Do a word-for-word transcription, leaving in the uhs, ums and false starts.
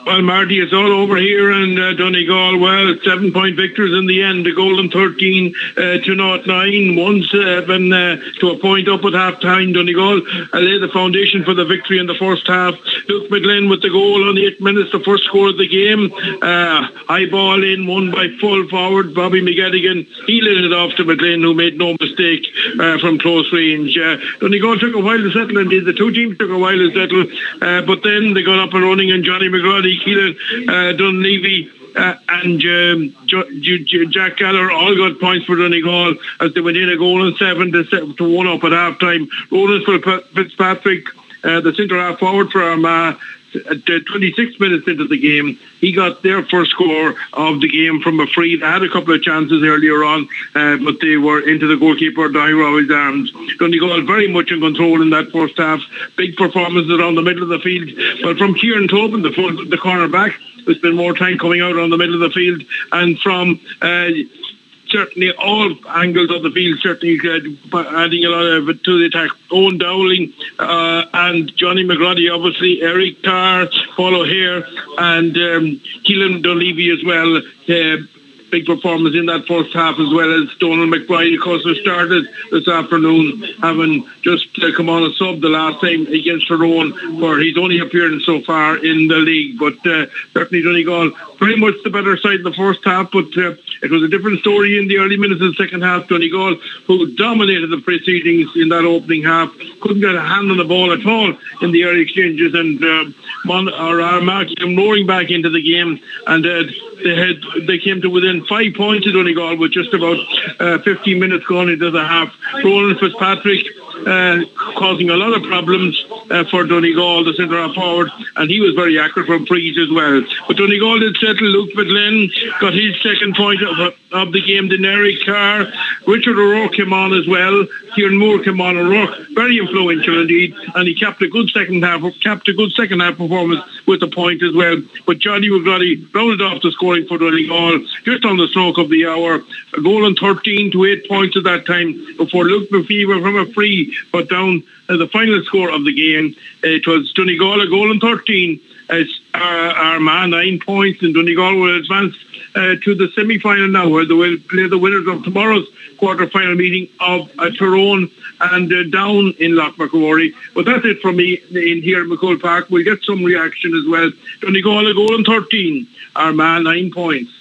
Well, Marty, it's all over here in uh, Donegal. Well, seven-point victors in the end. The Golden thirteen uh, to not nine, one seven uh, to a point up at half-time. Donegal uh, laid the foundation for the victory in the first half. Luke McGlynn with the goal on eight minutes, the first score of the game. Uh, high ball in, won by full forward Bobby McGettigan. He lit it off to McGlynn, who made no mistake uh, from close range. Uh, Donegal took a while to settle, indeed. The two teams took a while to settle, uh, but then they got up and running, and Johnny McGrady, Keelan uh, Dunleavy uh, and um, jo- J- J- Jack Gallagher all got points for Donegal as they went in a goal and seven to, se- to one up at half time. Roland Fitzpatrick, uh, the centre half forward from uh, twenty-six minutes into the game, he got their first score of the game from a free. They had a couple of chances earlier on, uh, but they were into the goalkeeper, Donny Rowi's arms. Donegal very much in control in that first half. Big performances around the middle of the field. But from Kieran Tobin, the, the corner back, there's been more time coming out on the middle of the field. And from uh, certainly all angles of the field, certainly uh, adding a lot of it to the attack. Owen Dowling uh, and Johnny McGrady, obviously, Eric Carr, Paul O'Hare, and um, Keelan Dunleavy as well. Uh, big performance in that first half, as well as Donald McBride, of course, who started this afternoon, having just uh, come on a sub the last time against Tyrone for his only appearance so far in the league. But uh, certainly Donegal very much the better side in the first half, but uh, it was a different story in the early minutes of the second half. Donegal, who dominated the proceedings in that opening half, couldn't get a hand on the ball at all in the early exchanges, and uh, Mon- or Armagh came roaring back into the game, and uh, they had they came to within five points of Donegal with just about uh, fifteen minutes gone into the half. Roland Fitzpatrick uh, causing a lot of problems uh, for Donegal, the centre half forward, and he was very accurate from frees as well. But Donegal did settle. Luke McGlynn got his second point of, of the game. Then Eric Carr, Richard O'Rourke came on as well. Kieran Moore came on. O'Rourke very influential indeed, and he capped a good second half. Capped a good second half performance with a point as well. But Johnny McGrady rounded off the scoring for Donegal just on the stroke of the hour. A goal on thirteen to eight points at that time before Luke McPhee from a free put down uh, the final score of the game. Uh, it was Donegal a goal on thirteen. As uh, Armagh nine points, and Donegal will advance uh, to the semi-final now, where they will play the winners of tomorrow's quarter-final meeting of uh, Tyrone and uh, Down in Lough Macrory. But that's it from me in here at McCool Park. We'll get some reaction as well. Donegal a goal on thirteen, Armagh nine points.